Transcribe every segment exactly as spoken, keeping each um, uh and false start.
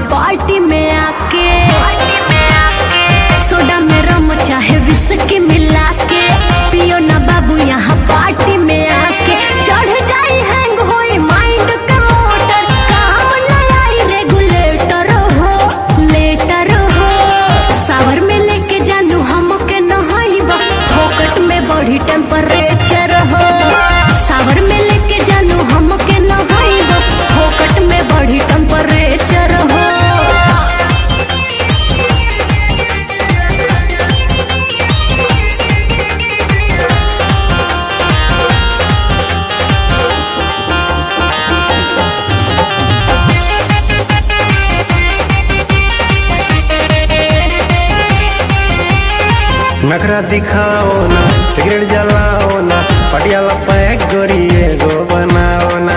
Party में आके soda में रम चाहे विस्की मिला के पियो ना बाबू यहाँ पार्टी में आके चढ़ जाई हैंग होई माइंड का मोटर काम न आई रेगुलेटर हो लेटर हो सावर में लेके जानू हमके नहाइबा फोकट में बढ़ी टेम्परेचर हो सावर में लेके जानू हमके नहाइबा फोकट में बढ़ी टेम्परेचर हो। नखरा दिखाओ ना सिगरेट जलाओ ना पटियाला पैक गोरिए गो बनाओ ना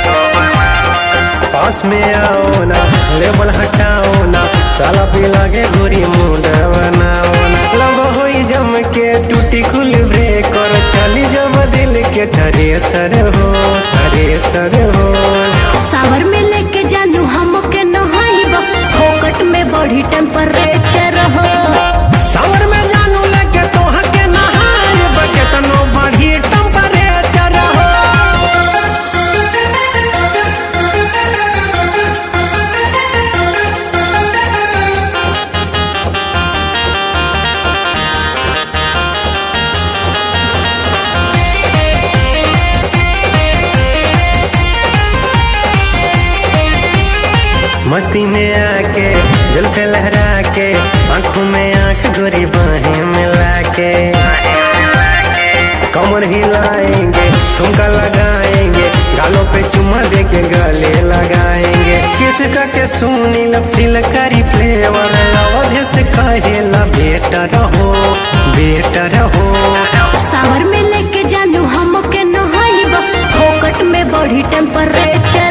पास में आओ ना लेबल हटाओ ना ताला पे लागे गोरी मुंड बनाओ ना लब होई जम के टूटी खुल ब्रेक और चली जब दिल के ठरे सर हो ठरे सर हो सावर में लेके जानू हमके नहाइबा फोकट में बढ़ी टेम्परेचर हो सावर में जानू लेके तो हके नहाइबा केतनो बढ़ी टेम्परेचर हो। मस्ती में आके जुल्फे लहरा के आंखों में आंख गोरी बाहें मिला के कमर हिलाएंगे ठुमका लगाएंगे गालों पे चुम्मा दे के गले लगाएंगे किसका के सुनी लफिल करी फ्लेवर अवधि से कहेला बेटा रहो बेटा रहो सावर में लेके जानू हमके नहाइबा फोकट में बढ़ी टेम्परेचर